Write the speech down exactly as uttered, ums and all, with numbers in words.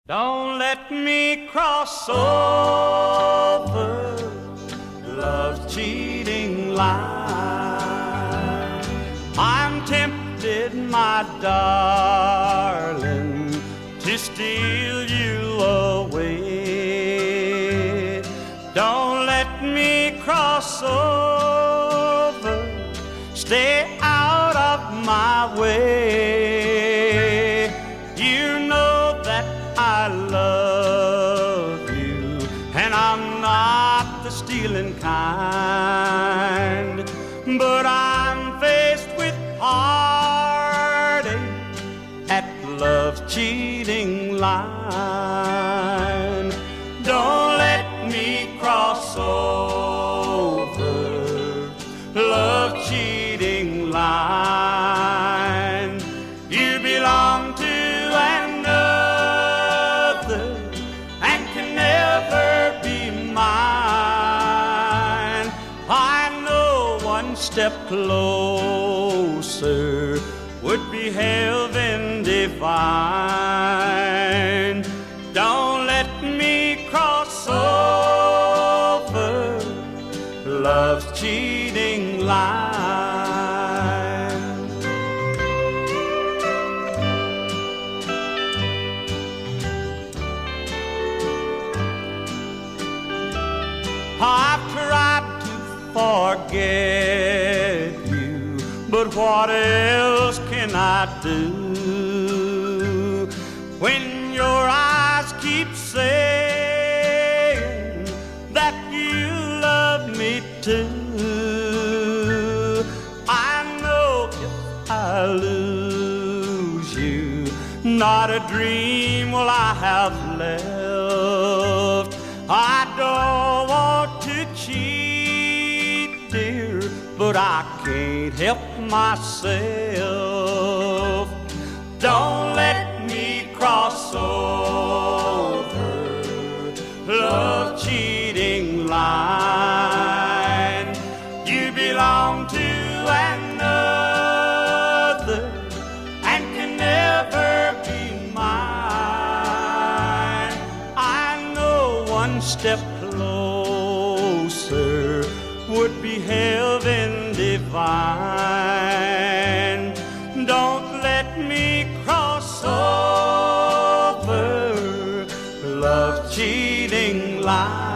Don't let me cross over love's cheating line. I'm tempted, my darling, to steal you away. Don't let me cross over, stay out of my way. You know that I love you, and I'm not the stealing kind, but I'm faced with heartache at love's cheating line. Don't let me cross over love's cheating line. You belong to step closer would be heaven divine. Don't let me cross over love's cheating line. I've tried to forget you, but what else can I do when your eyes keep saying that you love me too? I know if I lose you, not a dream will I have left. I don't want to cheat, dear, but I can't help myself. Don't let me cross over love's cheating line. You belong to another and can never be mine. I know one step closer would be heaven divine. Don't let me cross over love's cheating line.